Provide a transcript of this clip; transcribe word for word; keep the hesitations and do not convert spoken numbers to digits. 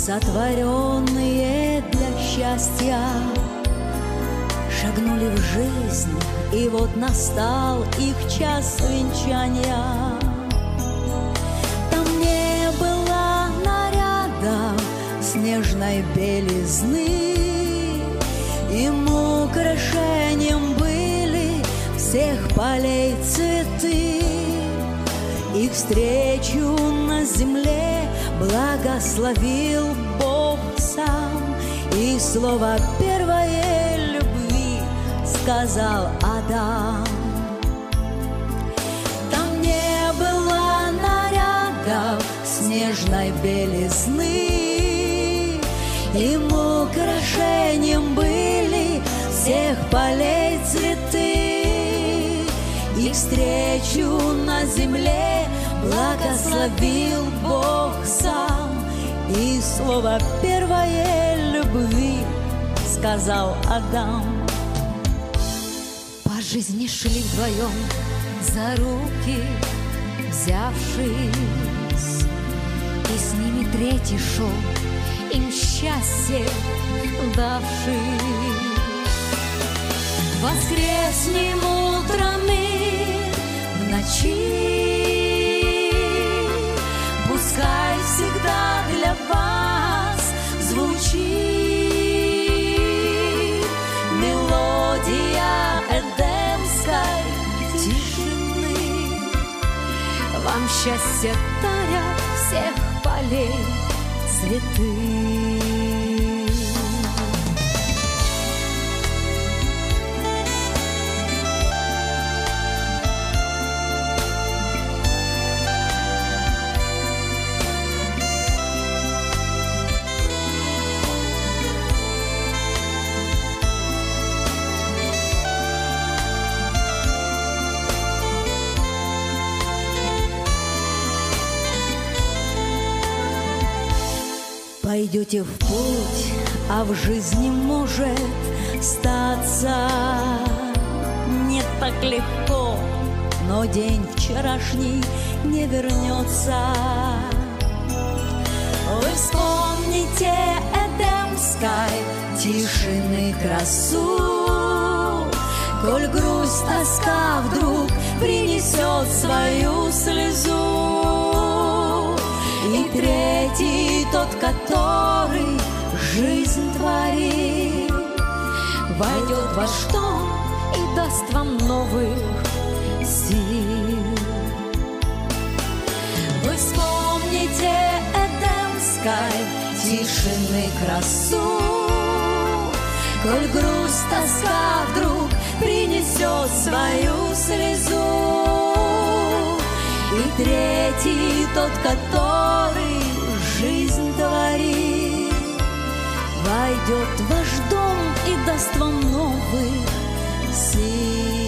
сотворенные для счастья, шагнули в жизнь, и вот настал их час венчания. Там не было нарядов снежной белизны, им украшением были всех полей цветы. Их встречу на земле благословил Бог сам, и слово первое любви сказал Адам. Там не было нарядов снежной белизны, им украшением были всех полей цветы. Их встречу на земле благословил Бог сам, и слово первое любви сказал Адам. По жизни шли вдвоем за руки взявшись, и с ними третий шел, им счастье давший. Воскреснем утром мир в ночи, пускай всегда для вас звучит мелодия эдемской тишины. Вам счастье дарят всех полей цветы. Пойдете в путь, а в жизни может статься не так легко, но день вчерашний не вернется. Вы вспомните эдемской тишины красу, коль грусть, тоска вдруг принесет свою слезу. И третий, тот, который жизнь творит, войдет в ваш дом и даст вам новых сил. Вы вспомните эдемской тишины красу, коль грусть, тоска вдруг принесет свою слезу. И третий, тот, который жизнь творит, войдет в ваш дом и даст вам новых сил.